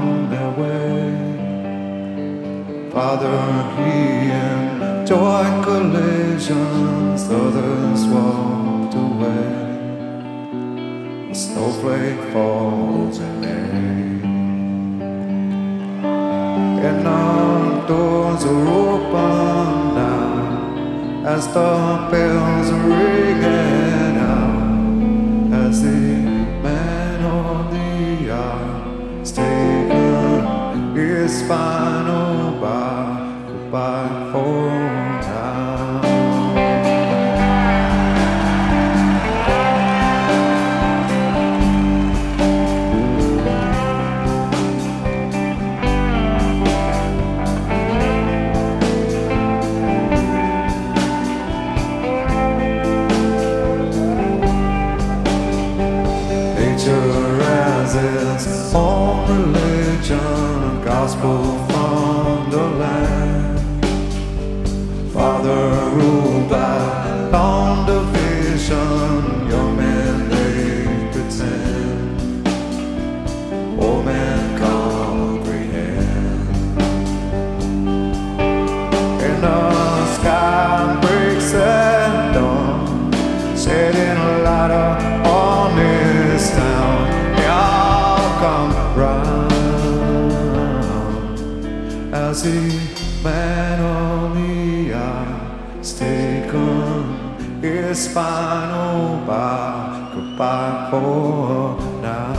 on their way. Father, he enjoyed collisions, others walked away. A snowflake falls in May, and our doors are open now as the bells are ringing out, as the man of the hour is taken his final bow. Goodbye for now. Nature has its own religion, gospel from the land. Father ruled by long division, young men they pretend, old men comprehend. And the sky breaks at dawn, shedding a light on this town. They all come round as the man of the hour is taken his final bow. Goodbye for now.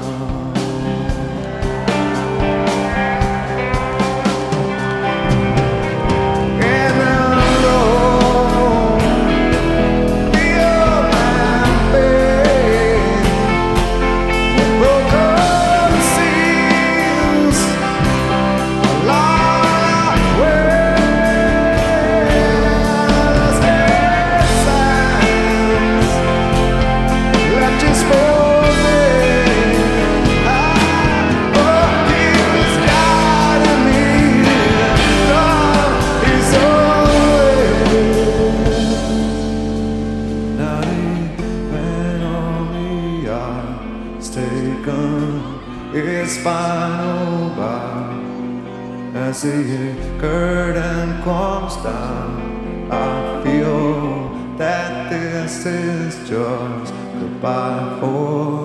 Taken his final bow as the curtain comes down. I feel that this is just goodbye for